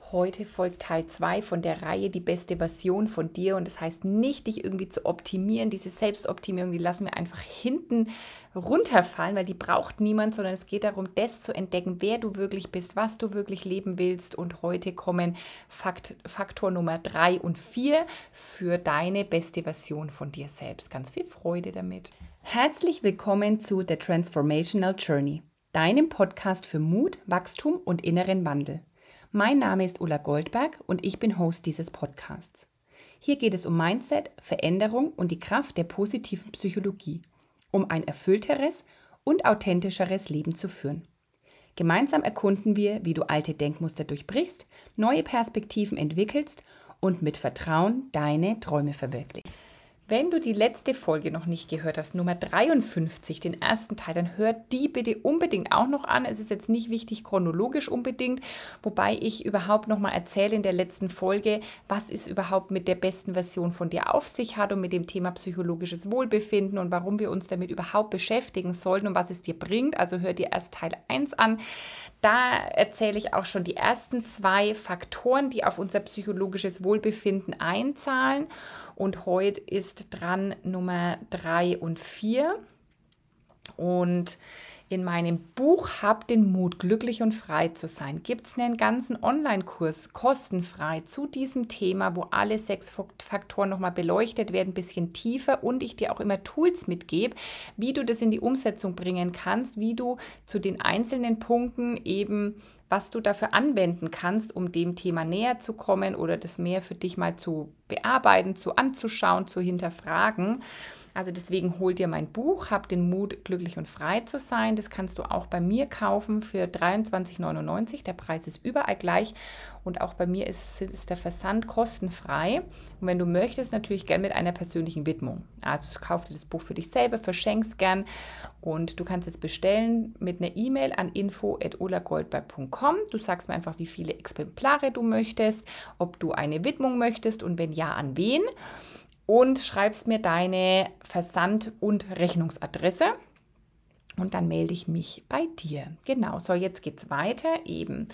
Heute folgt Teil 2 von der Reihe Die beste Version von dir. Und das heißt nicht, dich irgendwie zu optimieren. Diese Selbstoptimierung, die lassen wir einfach hinten runterfallen, weil die braucht niemand, sondern es geht darum, das zu entdecken, wer du wirklich bist, was du wirklich leben willst. Und heute kommen Faktor Nummer 3 und 4 für deine beste Version von dir selbst. Ganz viel Freude damit. Herzlich willkommen zu The Transformational Journey, deinem Podcast für Mut, Wachstum und inneren Wandel. Mein Name ist Ulla Goldberg und ich bin Host dieses Podcasts. Hier geht es um Mindset, Veränderung und die Kraft der positiven Psychologie, um ein erfüllteres und authentischeres Leben zu führen. Gemeinsam erkunden wir, wie du alte Denkmuster durchbrichst, neue Perspektiven entwickelst und mit Vertrauen deine Träume verwirklichst. Wenn du die letzte Folge noch nicht gehört hast, Nummer 53, den ersten Teil, dann hör die bitte unbedingt auch noch an. Es ist jetzt nicht wichtig chronologisch unbedingt, wobei ich überhaupt noch mal erzähle in der letzten Folge, was es überhaupt mit der besten Version von dir auf sich hat und mit dem Thema psychologisches Wohlbefinden und warum wir uns damit überhaupt beschäftigen sollten und was es dir bringt. Also hör dir erst Teil 1 an. Da erzähle ich auch schon die ersten 2 Faktoren, die auf unser psychologisches Wohlbefinden einzahlen. Und heute ist dran Nummer 3 und 4. Und in meinem Buch Hab den Mut, glücklich und frei zu sein, gibt es einen ganzen Online-Kurs kostenfrei zu diesem Thema, wo alle 6 Faktoren nochmal beleuchtet werden, ein bisschen tiefer und ich dir auch immer Tools mitgebe, wie du das in die Umsetzung bringen kannst, wie du zu den einzelnen Punkten eben, was du dafür anwenden kannst, um dem Thema näher zu kommen oder das mehr für dich mal zu bearbeiten, anzuschauen, zu hinterfragen. Also deswegen hol dir mein Buch, Hab den Mut, glücklich und frei zu sein. Das kannst du auch bei mir kaufen für 23,99 €. Der Preis ist überall gleich und auch bei mir ist der Versand kostenfrei. Und wenn du möchtest, natürlich gern mit einer persönlichen Widmung. Also kauf dir das Buch für dich selber, verschenk's gern und du kannst es bestellen mit einer E-Mail an info@ullagoldberg.com. Du sagst mir einfach, wie viele Exemplare du möchtest, ob du eine Widmung möchtest und wenn ja, an wen. Und schreibst mir deine Versand- und Rechnungsadresse und dann melde ich mich bei dir. Genau, so jetzt geht es weiter eben.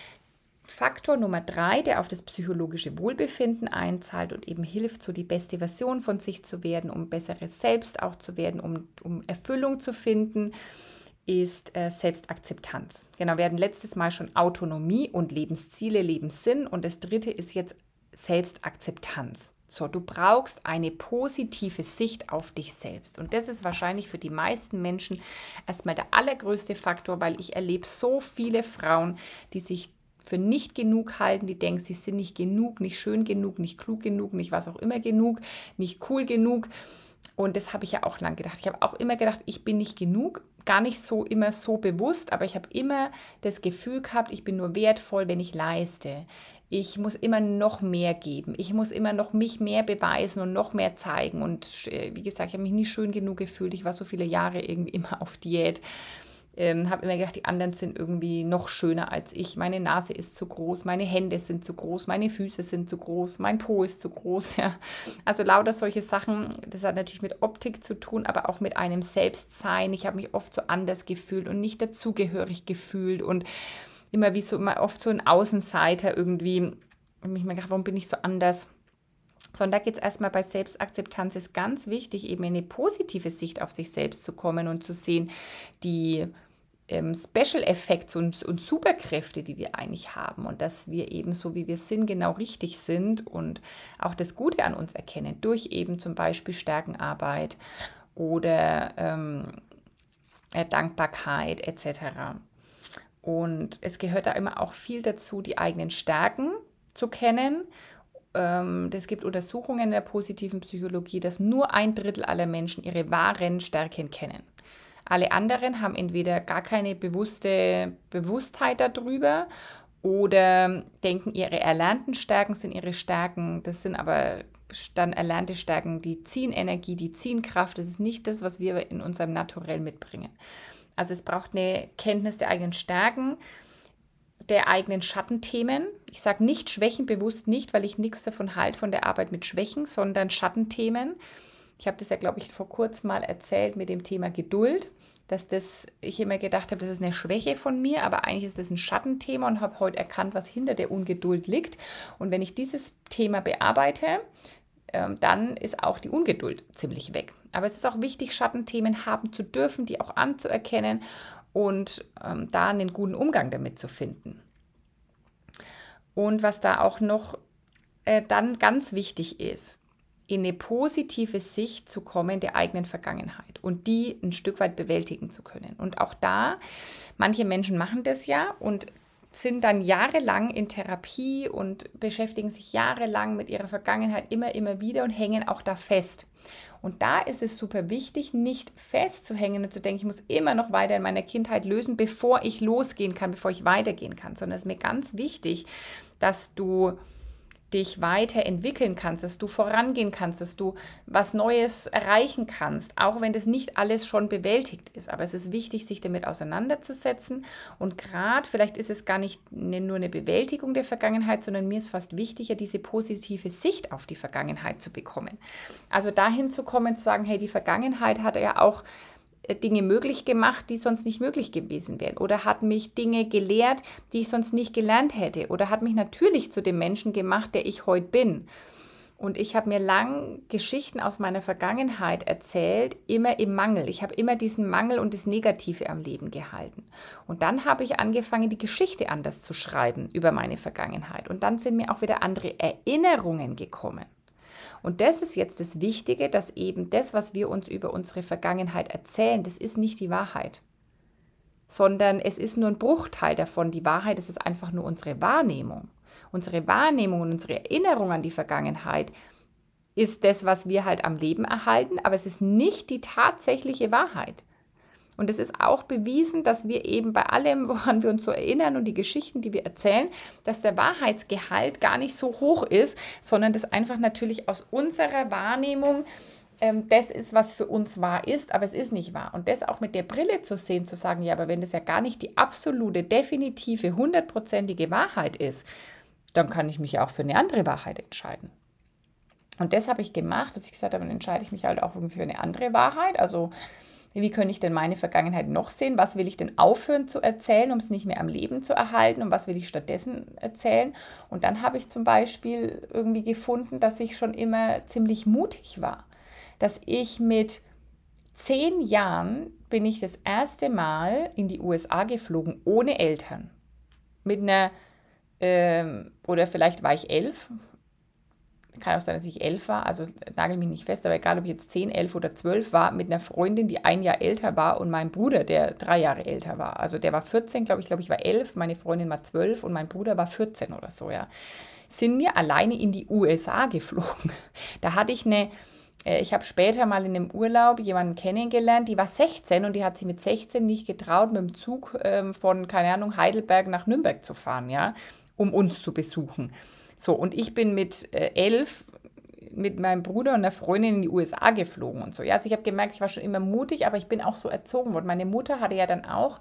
Faktor Nummer 3, der auf das psychologische Wohlbefinden einzahlt und eben hilft, so die beste Version von sich zu werden, um besseres Selbst auch zu werden, um Erfüllung zu finden, ist Selbstakzeptanz. Genau, wir hatten letztes Mal schon Autonomie und Lebensziele, Lebenssinn und das dritte ist jetzt Selbstakzeptanz. So, du brauchst eine positive Sicht auf dich selbst. Und das ist wahrscheinlich für die meisten Menschen erstmal der allergrößte Faktor, weil ich erlebe so viele Frauen, die sich für nicht genug halten, die denken, sie sind nicht genug, nicht schön genug, nicht klug genug, nicht was auch immer genug, nicht cool genug. Und das habe ich ja auch lang gedacht. Ich habe auch immer gedacht, ich bin nicht genug. Gar nicht so immer so bewusst, aber ich habe immer das Gefühl gehabt, ich bin nur wertvoll, wenn ich leiste. Ich muss immer noch mehr geben. Ich muss immer noch mich mehr beweisen und noch mehr zeigen. Und wie gesagt, ich habe mich nie schön genug gefühlt. Ich war so viele Jahre irgendwie immer auf Diät. Habe immer gedacht, die anderen sind irgendwie noch schöner als ich. Meine Nase ist zu groß, meine Hände sind zu groß, meine Füße sind zu groß, mein Po ist zu groß. Ja. Also lauter solche Sachen, das hat natürlich mit Optik zu tun, aber auch mit einem Selbstsein. Ich habe mich oft so anders gefühlt und nicht dazugehörig gefühlt und immer oft so ein Außenseiter irgendwie. Und mich mal gedacht, warum bin ich so anders? So, und da geht es erstmal bei Selbstakzeptanz, ist ganz wichtig, eben in eine positive Sicht auf sich selbst zu kommen und zu sehen, die Special Effects und Superkräfte, die wir eigentlich haben und dass wir eben so, wie wir sind, genau richtig sind und auch das Gute an uns erkennen, durch eben zum Beispiel Stärkenarbeit oder Dankbarkeit etc. Und es gehört da immer auch viel dazu, die eigenen Stärken zu kennen. Es gibt Untersuchungen in der positiven Psychologie, dass nur 1/3 aller Menschen ihre wahren Stärken kennen. Alle anderen haben entweder gar keine Bewusstheit darüber oder denken, ihre erlernten Stärken sind ihre Stärken. Das sind aber dann erlernte Stärken, die ziehen Energie, die ziehen Kraft. Das ist nicht das, was wir in unserem Naturell mitbringen. Also es braucht eine Kenntnis der eigenen Stärken, der eigenen Schattenthemen. Ich sage nicht Schwächen bewusst nicht, weil ich nichts davon halte von der Arbeit mit Schwächen, sondern Schattenthemen. Ich habe das ja, glaube ich, vor kurzem mal erzählt mit dem Thema Geduld. ich immer gedacht habe, das ist eine Schwäche von mir, aber eigentlich ist das ein Schattenthema und habe heute erkannt, was hinter der Ungeduld liegt. Und wenn ich dieses Thema bearbeite, dann ist auch die Ungeduld ziemlich weg. Aber es ist auch wichtig, Schattenthemen haben zu dürfen, die auch anzuerkennen und da einen guten Umgang damit zu finden. Und was da auch noch dann ganz wichtig ist, in eine positive Sicht zu kommen der eigenen Vergangenheit und die ein Stück weit bewältigen zu können. Und auch da, manche Menschen machen das ja und sind dann jahrelang in Therapie und beschäftigen sich jahrelang mit ihrer Vergangenheit immer wieder und hängen auch da fest. Und da ist es super wichtig, nicht festzuhängen und zu denken, ich muss immer noch weiter in meiner Kindheit lösen, bevor ich losgehen kann, bevor ich weitergehen kann, sondern es ist mir ganz wichtig, dass du dich weiterentwickeln kannst, dass du vorangehen kannst, dass du was Neues erreichen kannst, auch wenn das nicht alles schon bewältigt ist. Aber es ist wichtig, sich damit auseinanderzusetzen und gerade, vielleicht ist es gar nicht nur eine Bewältigung der Vergangenheit, sondern mir ist fast wichtiger, diese positive Sicht auf die Vergangenheit zu bekommen. Also dahin zu kommen, zu sagen, hey, die Vergangenheit hat ja auch Dinge möglich gemacht, die sonst nicht möglich gewesen wären. Oder hat mich Dinge gelehrt, die ich sonst nicht gelernt hätte. Oder hat mich natürlich zu dem Menschen gemacht, der ich heute bin. Und ich habe mir lang Geschichten aus meiner Vergangenheit erzählt, immer im Mangel. Ich habe immer diesen Mangel und das Negative am Leben gehalten. Und dann habe ich angefangen, die Geschichte anders zu schreiben über meine Vergangenheit. Und dann sind mir auch wieder andere Erinnerungen gekommen. Und das ist jetzt das Wichtige, dass eben das, was wir uns über unsere Vergangenheit erzählen, das ist nicht die Wahrheit, sondern es ist nur ein Bruchteil davon. Die Wahrheit, das ist einfach nur unsere Wahrnehmung. Unsere Wahrnehmung und unsere Erinnerung an die Vergangenheit ist das, was wir halt am Leben erhalten, aber es ist nicht die tatsächliche Wahrheit. Und es ist auch bewiesen, dass wir eben bei allem, woran wir uns so erinnern und die Geschichten, die wir erzählen, dass der Wahrheitsgehalt gar nicht so hoch ist, sondern das einfach natürlich aus unserer Wahrnehmung das ist, was für uns wahr ist, aber es ist nicht wahr. Und das auch mit der Brille zu sehen, zu sagen, ja, aber wenn das ja gar nicht die absolute, definitive, 100%ige Wahrheit ist, dann kann ich mich auch für eine andere Wahrheit entscheiden. Und das habe ich gemacht, dass ich gesagt habe, dann entscheide ich mich halt auch für eine andere Wahrheit. Also wie könnte ich denn meine Vergangenheit noch sehen? Was will ich denn aufhören zu erzählen, um es nicht mehr am Leben zu erhalten? Und was will ich stattdessen erzählen? Und dann habe ich zum Beispiel irgendwie gefunden, dass ich schon immer ziemlich mutig war. Dass ich mit 10 Jahren bin ich das erste Mal in die USA geflogen, ohne Eltern. Mit einer, oder vielleicht war ich 11. Kann auch sein, dass ich 11 war, also nagel mich nicht fest, aber egal, ob ich jetzt 10, 11 oder 12 war, mit einer Freundin, die 1 Jahr älter war und meinem Bruder, der 3 Jahre älter war. Also der war 14, glaube ich war 11, meine Freundin war 12 und mein Bruder war 14 oder so, ja. Sind wir alleine in die USA geflogen. Da hatte ich ich habe später mal in einem Urlaub jemanden kennengelernt, die war 16 und die hat sich mit 16 nicht getraut, mit dem Zug von, keine Ahnung, Heidelberg nach Nürnberg zu fahren, ja, um uns zu besuchen. So, und ich bin mit 11 mit meinem Bruder und einer Freundin in die USA geflogen und so. Ja, also ich habe gemerkt, ich war schon immer mutig, aber ich bin auch so erzogen worden. Meine Mutter hatte ja dann auch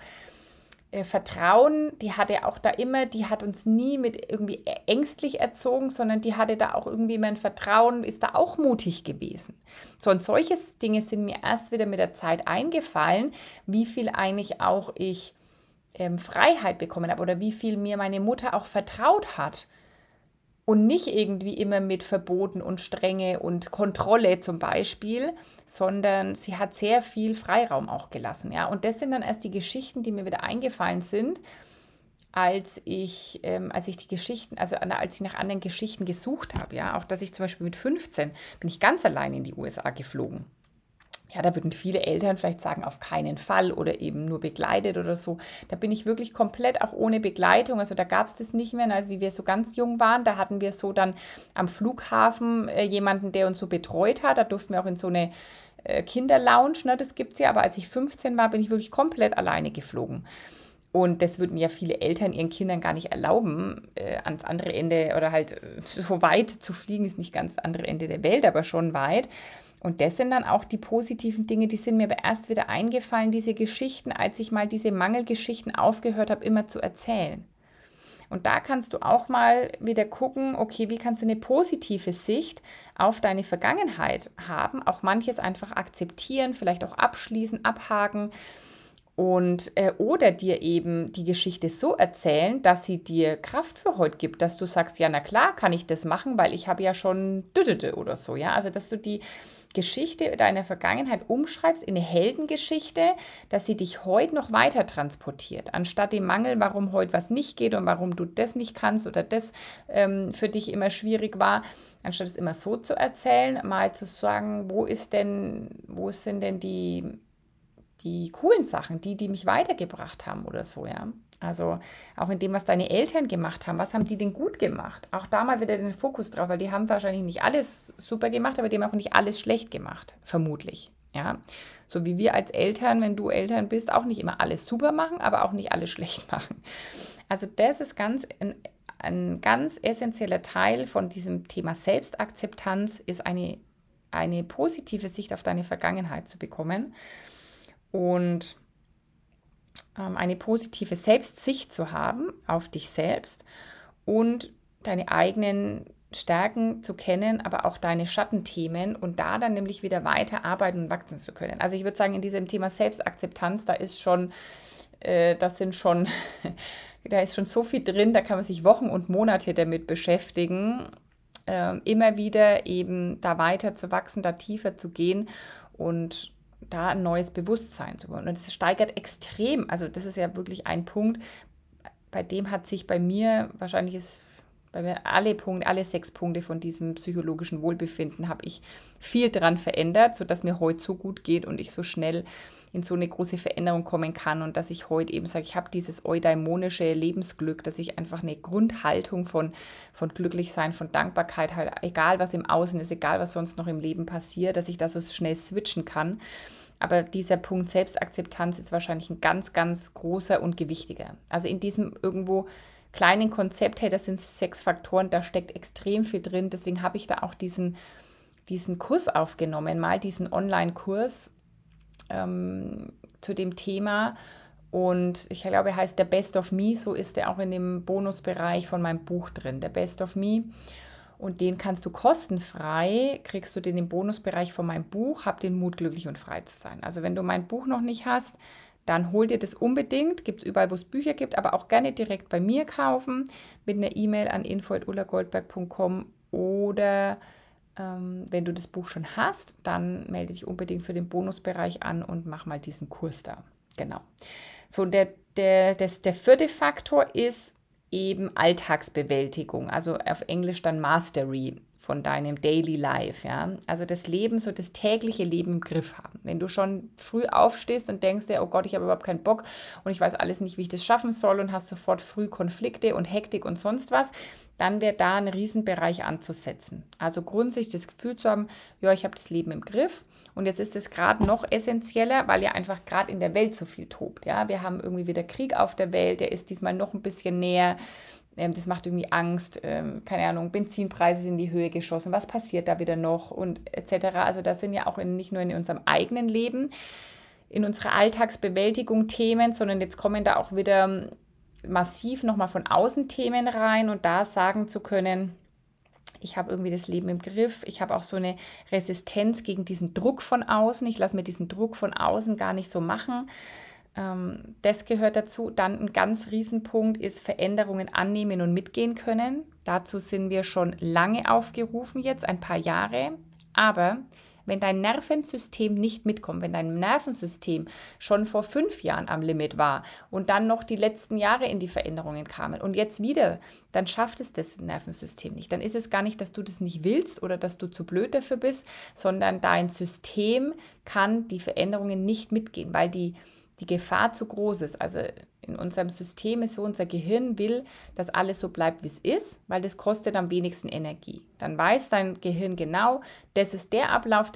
Vertrauen, die hatte auch da immer, die hat uns nie mit irgendwie ängstlich erzogen, sondern die hatte da auch irgendwie immer ein Vertrauen, ist da auch mutig gewesen. So, und solche Dinge sind mir erst wieder mit der Zeit eingefallen, wie viel eigentlich auch ich Freiheit bekommen habe oder wie viel mir meine Mutter auch vertraut hat. Und nicht irgendwie immer mit Verboten und Strenge und Kontrolle zum Beispiel, sondern sie hat sehr viel Freiraum auch gelassen. Ja? Und das sind dann erst die Geschichten, die mir wieder eingefallen sind, als ich die Geschichten, also als ich nach anderen Geschichten gesucht habe. Ja? Auch dass ich zum Beispiel mit 15 bin ich ganz allein in die USA geflogen. Ja, da würden viele Eltern vielleicht sagen, auf keinen Fall oder eben nur begleitet oder so. Da bin ich wirklich komplett auch ohne Begleitung. Also da gab es das nicht mehr, als wie wir so ganz jung waren. Da hatten wir so dann am Flughafen jemanden, der uns so betreut hat. Da durften wir auch in so eine Kinderlounge, ne, das gibt es ja. Aber als ich 15 war, bin ich wirklich komplett alleine geflogen. Und das würden ja viele Eltern ihren Kindern gar nicht erlauben, ans andere Ende oder halt so weit zu fliegen, ist nicht ganz das andere Ende der Welt, aber schon weit. Und das sind dann auch die positiven Dinge, die sind mir aber erst wieder eingefallen, diese Geschichten, als ich mal diese Mangelgeschichten aufgehört habe, immer zu erzählen. Und da kannst du auch mal wieder gucken, okay, wie kannst du eine positive Sicht auf deine Vergangenheit haben, auch manches einfach akzeptieren, vielleicht auch abschließen, abhaken Oder dir eben die Geschichte so erzählen, dass sie dir Kraft für heute gibt, dass du sagst, ja, na klar, kann ich das machen, weil ich habe ja schon Düdede oder so, ja. Also, dass du die Geschichte deiner Vergangenheit umschreibst in eine Heldengeschichte, dass sie dich heute noch weiter transportiert, anstatt dem Mangel, warum heute was nicht geht und warum du das nicht kannst oder das für dich immer schwierig war, anstatt es immer so zu erzählen, mal zu sagen, wo sind denn die coolen Sachen, die mich weitergebracht haben oder so, ja. Also auch in dem, was deine Eltern gemacht haben, was haben die denn gut gemacht? Auch da mal wieder den Fokus drauf, weil die haben wahrscheinlich nicht alles super gemacht, aber die haben auch nicht alles schlecht gemacht, vermutlich, ja. So wie wir als Eltern, wenn du Eltern bist, auch nicht immer alles super machen, aber auch nicht alles schlecht machen. Also das ist ein ganz essentieller Teil von diesem Thema Selbstakzeptanz, ist eine positive Sicht auf deine Vergangenheit zu bekommen und eine positive Selbstsicht zu haben auf dich selbst und deine eigenen Stärken zu kennen, aber auch deine Schattenthemen und da dann nämlich wieder weiter arbeiten und wachsen zu können. Also ich würde sagen, in diesem Thema Selbstakzeptanz, da ist schon, da ist schon so viel drin, da kann man sich Wochen und Monate damit beschäftigen, immer wieder eben da weiter zu wachsen, da tiefer zu gehen und da ein neues Bewusstsein zu bekommen. Und es steigert extrem. Also das ist ja wirklich ein Punkt, bei dem hat sich bei mir, wahrscheinlich ist bei mir alle 6 Punkte von diesem psychologischen Wohlbefinden, habe ich viel dran verändert, sodass mir heute so gut geht und ich so schnell in so eine große Veränderung kommen kann und dass ich heute eben sage, ich habe dieses eudaimonische Lebensglück, dass ich einfach eine Grundhaltung von Glücklichsein, von Dankbarkeit, halt, egal was im Außen ist, egal was sonst noch im Leben passiert, dass ich da so schnell switchen kann. Aber dieser Punkt Selbstakzeptanz ist wahrscheinlich ein ganz, ganz großer und gewichtiger. Also in diesem irgendwo kleinen Konzept, hey, das sind 6 Faktoren, da steckt extrem viel drin. Deswegen habe ich da auch diesen Kurs aufgenommen, mal diesen Online-Kurs zu dem Thema. Und ich glaube, er heißt der Best of Me, so ist er auch in dem Bonusbereich von meinem Buch drin, der Best of Me. Und den kannst du kostenfrei, kriegst du den im Bonusbereich von meinem Buch, Hab den Mut, glücklich und frei zu sein. Also wenn du mein Buch noch nicht hast, dann hol dir das unbedingt, gibt es überall, wo es Bücher gibt, aber auch gerne direkt bei mir kaufen, mit einer E-Mail an info@ullagoldberg.com oder wenn du das Buch schon hast, dann melde dich unbedingt für den Bonusbereich an und mach mal diesen Kurs da. Genau. So, der 4. Faktor ist eben Alltagsbewältigung, also auf Englisch dann Mastery von deinem Daily Life, ja. Also das Leben, so das tägliche Leben im Griff haben. Wenn du schon früh aufstehst und denkst dir, oh Gott, ich habe überhaupt keinen Bock und ich weiß alles nicht, wie ich das schaffen soll und hast sofort früh Konflikte und Hektik und sonst was, dann wäre da ein Riesenbereich anzusetzen. Also grundsätzlich das Gefühl zu haben, ja, ich habe das Leben im Griff und jetzt ist es gerade noch essentieller, weil ja einfach gerade in der Welt so viel tobt, ja. Wir haben irgendwie wieder Krieg auf der Welt, der ist diesmal noch ein bisschen näher. Das macht irgendwie Angst, keine Ahnung, Benzinpreise sind in die Höhe geschossen, was passiert da wieder noch und etc. Also das sind ja auch nicht nur in unserem eigenen Leben, in unserer Alltagsbewältigung Themen, sondern jetzt kommen da auch wieder massiv nochmal von außen Themen rein und da sagen zu können, ich habe irgendwie das Leben im Griff, ich habe auch so eine Resistenz gegen diesen Druck von außen, ich lasse mir diesen Druck von außen gar nicht so machen. Das gehört dazu. Dann ein ganz Riesenpunkt ist Veränderungen annehmen und mitgehen können. Dazu sind wir schon lange aufgerufen jetzt, ein paar Jahre. Aber wenn dein Nervensystem nicht mitkommt, wenn dein Nervensystem schon vor 5 Jahren am Limit war und dann noch die letzten Jahre in die Veränderungen kamen und jetzt wieder, dann schafft es das Nervensystem nicht. Dann ist es gar nicht, dass du das nicht willst oder dass du zu blöd dafür bist, sondern dein System kann die Veränderungen nicht mitgehen, weil die Gefahr zu groß ist. Also in unserem System ist so, unser Gehirn will, dass alles so bleibt, wie es ist, weil das kostet am wenigsten Energie. Dann weiß dein Gehirn genau, das ist der Ablauf,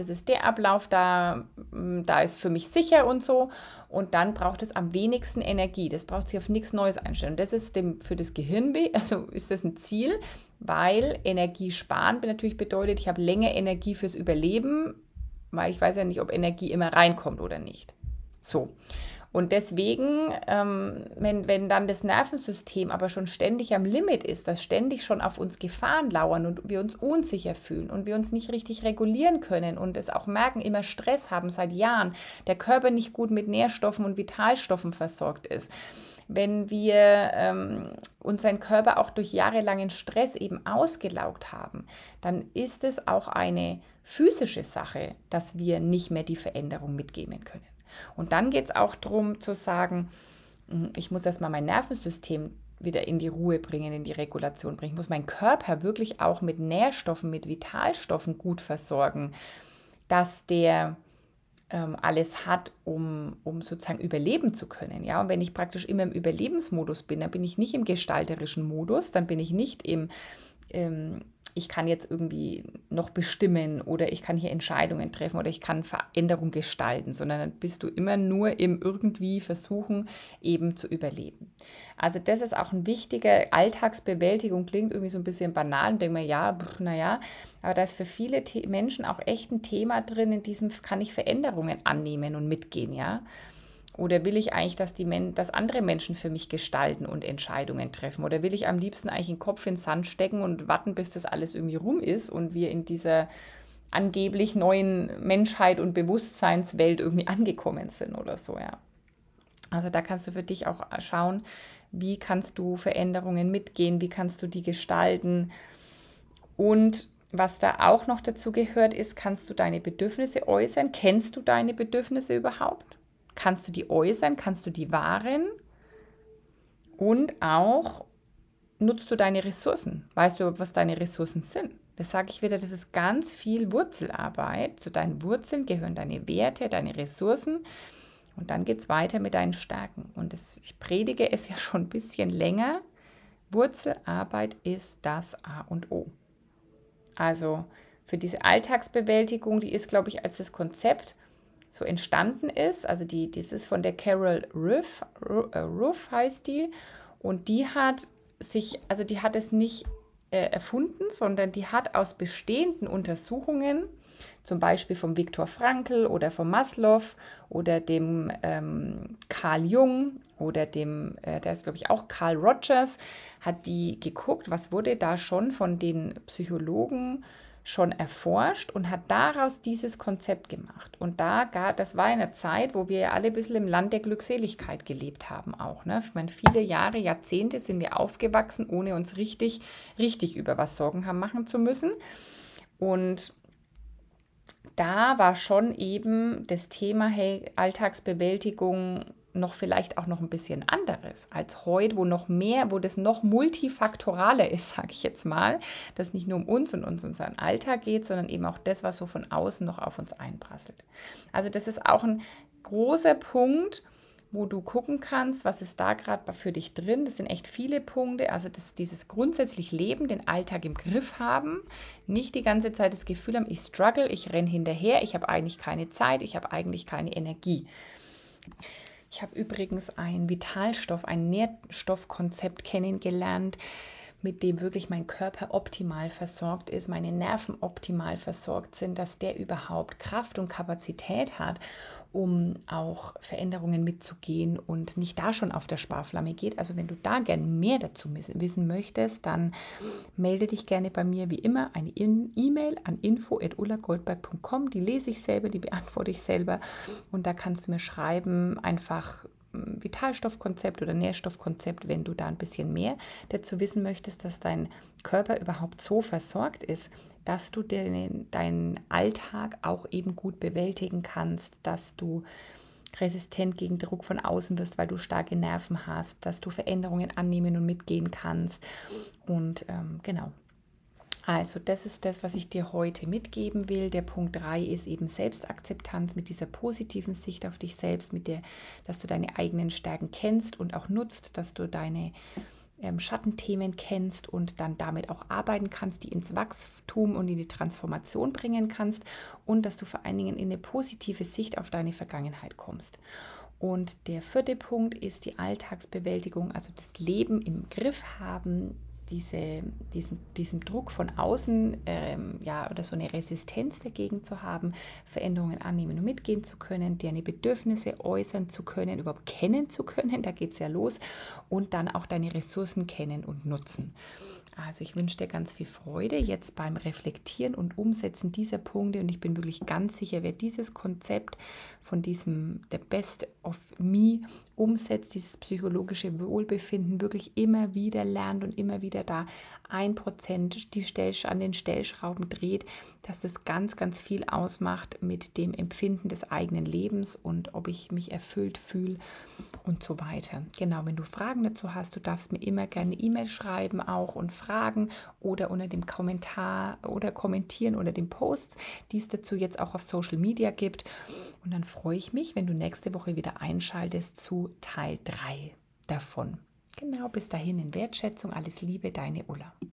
da ist für mich sicher und so. Und dann braucht es am wenigsten Energie. Das braucht sich auf nichts Neues einstellen. Und das ist für das Gehirn, also ist das ein Ziel, weil Energie sparen natürlich bedeutet, ich habe länger Energie fürs Überleben, weil ich weiß ja nicht, ob Energie immer reinkommt oder nicht. So, Und deswegen, wenn dann das Nervensystem aber schon ständig am Limit ist, dass ständig schon auf uns Gefahren lauern und wir uns unsicher fühlen und wir uns nicht richtig regulieren können und es auch merken, immer Stress haben seit Jahren, der Körper nicht gut mit Nährstoffen und Vitalstoffen versorgt ist, wenn wir unseren Körper auch durch jahrelangen Stress eben ausgelaugt haben, dann ist es auch eine physische Sache, dass wir nicht mehr die Veränderung mitgehen können. Und dann geht es auch darum zu sagen, ich muss erstmal mein Nervensystem wieder in die Ruhe bringen, in die Regulation bringen. Ich muss meinen Körper wirklich auch mit Nährstoffen, mit Vitalstoffen gut versorgen, dass der alles hat, um sozusagen überleben zu können. Ja? Und wenn ich praktisch immer im Überlebensmodus bin, dann bin ich nicht im gestalterischen Modus, dann bin ich nicht ich kann jetzt irgendwie noch bestimmen oder ich kann hier Entscheidungen treffen oder ich kann Veränderung gestalten, sondern dann bist du immer nur im irgendwie versuchen, eben zu überleben. Also das ist auch ein wichtiger Alltagsbewältigung, klingt irgendwie so ein bisschen banal und denkt man, ja, naja, aber da ist für viele Menschen auch echt ein Thema drin, in diesem kann ich Veränderungen annehmen und mitgehen, ja. Oder will ich eigentlich, dass andere Menschen für mich gestalten und Entscheidungen treffen? Oder will ich am liebsten eigentlich den Kopf in den Sand stecken und warten, bis das alles irgendwie rum ist und wir in dieser angeblich neuen Menschheit und Bewusstseinswelt irgendwie angekommen sind oder so, ja. Also da kannst du für dich auch schauen, wie kannst du Veränderungen mitgehen, wie kannst du die gestalten. Und was da auch noch dazu gehört ist, kannst du deine Bedürfnisse äußern? Kennst du deine Bedürfnisse überhaupt? Kannst du die äußern? Kannst du die wahren? Und auch nutzt du deine Ressourcen? Weißt du, was deine Ressourcen sind? Das sage ich wieder, das ist ganz viel Wurzelarbeit. Zu deinen Wurzeln gehören deine Werte, deine Ressourcen. Und dann geht es weiter mit deinen Stärken. Und ich predige es ja schon ein bisschen länger. Wurzelarbeit ist das A und O. Also für diese Alltagsbewältigung, die ist, glaube ich, als das Konzept so entstanden ist, also das ist von der Carol Ruff heißt die, und die hat es nicht erfunden, sondern die hat aus bestehenden Untersuchungen, zum Beispiel vom Viktor Frankl oder vom Maslow oder dem Carl Jung oder der ist glaube ich auch Carl Rogers, hat die geguckt, was wurde da schon von den Psychologen schon erforscht und hat daraus dieses Konzept gemacht. Und das war in einer Zeit, wo wir ja alle ein bisschen im Land der Glückseligkeit gelebt haben auch. Ne? Ich meine, viele Jahre, Jahrzehnte sind wir aufgewachsen, ohne uns richtig über was Sorgen haben machen zu müssen. Und da war schon eben das Thema, hey, Alltagsbewältigung noch vielleicht auch noch ein bisschen anderes als heute, wo das noch multifaktoraler ist, sage ich jetzt mal, dass nicht nur um uns und unseren Alltag geht, sondern eben auch das, was so von außen noch auf uns einprasselt. Also das ist auch ein großer Punkt, wo du gucken kannst, was ist da gerade für dich drin. Das sind echt viele Punkte. Also dieses grundsätzlich Leben, den Alltag im Griff haben, nicht die ganze Zeit das Gefühl haben, ich struggle, ich renne hinterher, ich habe eigentlich keine Zeit, ich habe eigentlich keine Energie. Ich habe übrigens ein Vitalstoff, ein Nährstoffkonzept kennengelernt, mit dem wirklich mein Körper optimal versorgt ist, meine Nerven optimal versorgt sind, dass der überhaupt Kraft und Kapazität hat, um auch Veränderungen mitzugehen und nicht da schon auf der Sparflamme geht. Also wenn du da gerne mehr dazu wissen möchtest, dann melde dich gerne bei mir, wie immer, eine E-Mail an info@ullagoldberg.com. Die lese ich selber, die beantworte ich selber und da kannst du mir schreiben, einfach Vitalstoffkonzept oder Nährstoffkonzept, wenn du da ein bisschen mehr dazu wissen möchtest, dass dein Körper überhaupt so versorgt ist, dass du deinen Alltag auch eben gut bewältigen kannst, dass du resistent gegen Druck von außen wirst, weil du starke Nerven hast, dass du Veränderungen annehmen und mitgehen kannst. Und genau. Also das ist das, was ich dir heute mitgeben will. Der Punkt 3 ist eben Selbstakzeptanz mit dieser positiven Sicht auf dich selbst, dass du deine eigenen Stärken kennst und auch nutzt, dass du deine Schattenthemen kennst und dann damit auch arbeiten kannst, die ins Wachstum und in die Transformation bringen kannst und dass du vor allen Dingen in eine positive Sicht auf deine Vergangenheit kommst. Und der 4. Punkt ist die Alltagsbewältigung, also das Leben im Griff haben, diesem Druck von außen oder so eine Resistenz dagegen zu haben, Veränderungen annehmen und mitgehen zu können, deine Bedürfnisse äußern zu können, überhaupt kennen zu können, da geht es ja los, und dann auch deine Ressourcen kennen und nutzen. Also ich wünsche dir ganz viel Freude jetzt beim Reflektieren und Umsetzen dieser Punkte, und ich bin wirklich ganz sicher, wer dieses Konzept von diesem The Best of Me umsetzt, dieses psychologische Wohlbefinden wirklich immer wieder lernt und immer wieder da 1% an den Stellschrauben dreht, dass das ganz, ganz viel ausmacht mit dem Empfinden des eigenen Lebens und ob ich mich erfüllt fühle und so weiter. Genau, wenn du Fragen dazu hast, du darfst mir immer gerne E-Mail schreiben auch und fragen oder unter dem Kommentar oder kommentieren unter dem Post, die es dazu jetzt auch auf Social Media gibt. Und dann freue ich mich, wenn du nächste Woche wieder einschaltest zu Teil 3 davon. Genau, bis dahin in Wertschätzung, alles Liebe, deine Ulla.